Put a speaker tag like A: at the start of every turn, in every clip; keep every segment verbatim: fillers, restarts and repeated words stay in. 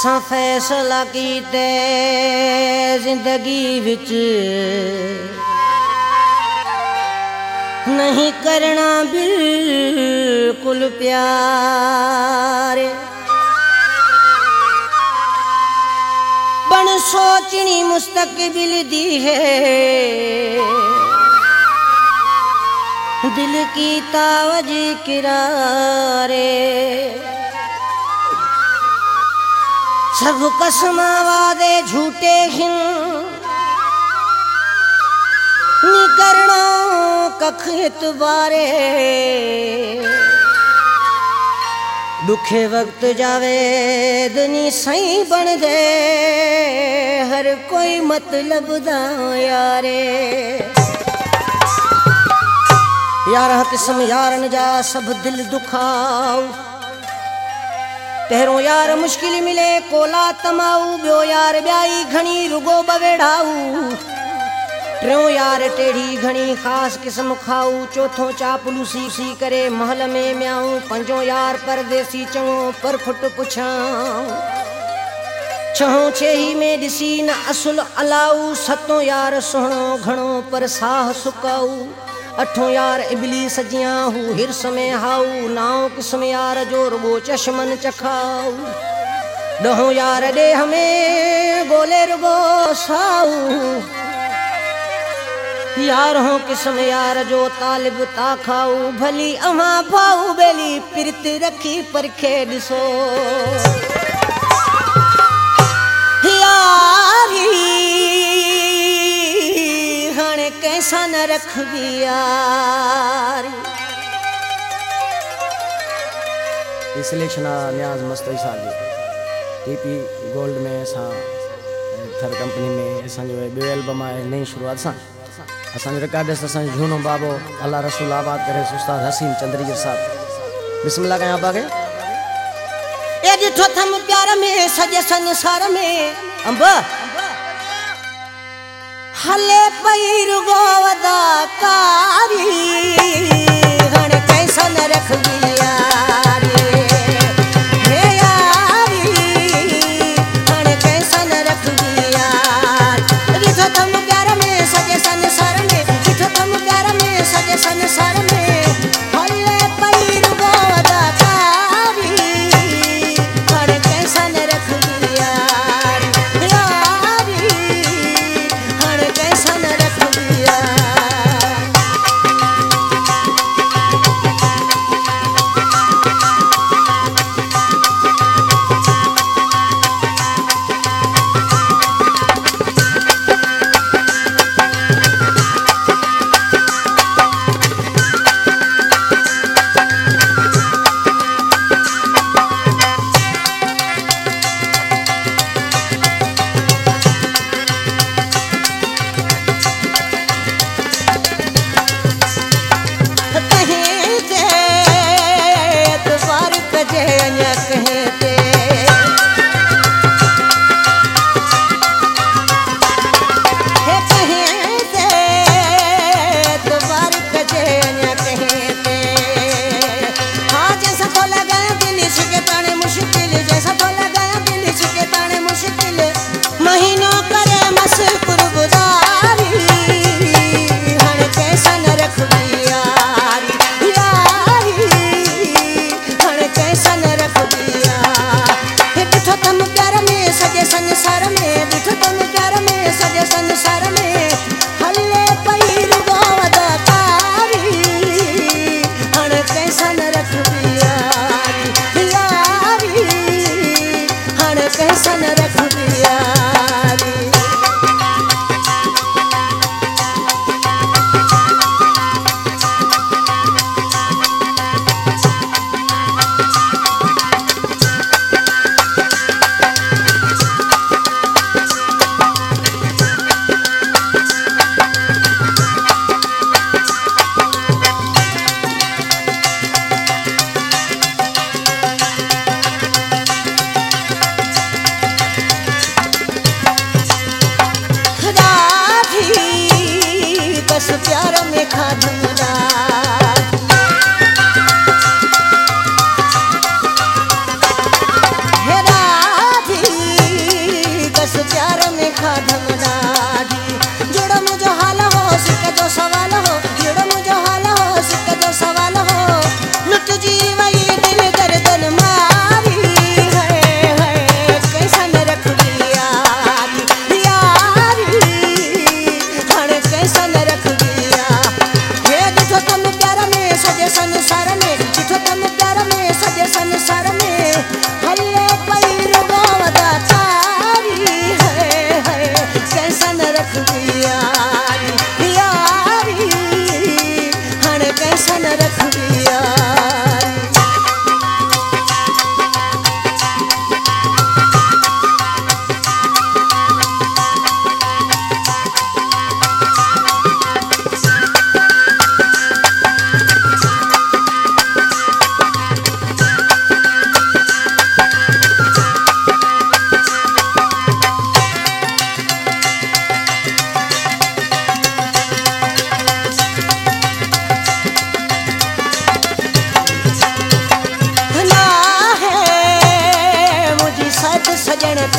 A: असां फैसला कीते जिंदगी विच नहीं करना बिल्कुल प्यार। बन सोचनी मुस्तकबिल दी है दिल की तावज किरारे। सब कसमा वादे झूठे हिन नी करना कख इतबारे। दुखे वक्त जावेद नी सही बन दे हर कोई मतलब दा यारे। यार किस्म यारन जा सब दिल दुखाऊ। पहिरों यार मुश्किल मिले कोला तमाऊ। बियो यार ब्याई घणी रुगो बवेड़ाऊ। टियों यार टेढ़ी घणी खास किस्म खाऊ। चौथों चापलूसी सी करे महल में म्याऊ। पंजों यार परदेसी चङो पर खुट पुछाऊं। छहों छेही में ॾिसी न असुल अलाऊ। सतों यार सुहिणो घणो पर साह सुकाऊ। अठों यार इबलीस जियां हू हिरस में हाऊ। नाओं किस्म यार जो रुगो चश्मन चखाऊ। ॾहों यार ॾेह में गोले रुगो साऊ। यारों किस्म यार जो तालिब ता खाऊ। भली अमा भाऊ बेली पिरत रखी परखे ॾिसो यारी हाणे कैसा न रखबी यारी।
B: सिलेक्शन न्याज मस्तई साली टीपी गोल्ड में असां थर कंपनी में असांजो ॿियो एल्बम आहे नई शुरूआत सां। असांजो रिकॉर्डिस्ट असांजो झूनो बाबो अल्लाह रसूल आबाद करे उस्ताद हसीन चंद्रीगर साहब। बिस्मिल्लाह कयां पाके।
A: ए ॾिठो थम प्यार में सॼे संसार में अंब हले पई रुगो अदाकारी। हाणे कैसा न रखबी यारी हे यारी हाणे कैसा न रखबी यार। ॾिठो थम प्यार में सॼे संसार में ॾिठो थम प्यार में सॼे संसार में हले पई रुगो अदाकारी। हाणे कैसा न रखबी यारी यारी हाणे कैसा न रखबी यार।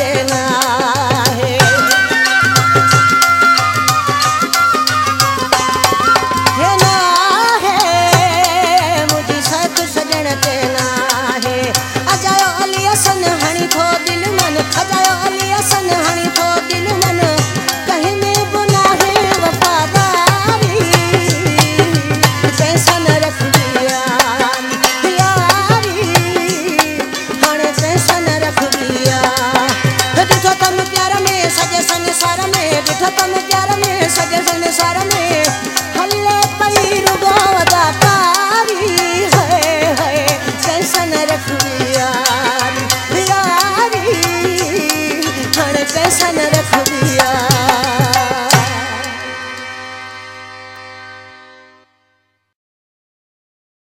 A: तेना है हे ना है मुझी सत सजण तेना है अजायो अली असन हणी थो दिल मन अजायो अली असन हणी थो दिल मन कहीं में बुना है वफादारी पैसा न रख दिया यारी हाणे पैसा न रख दिया ॾिठो तम प्यार में सॼे संसार में ॾिठो तम प्यार में सॼे संसार में हले पई रुगो अदाकारी है है पैसा न रख दिया यारी हाणे पैसा न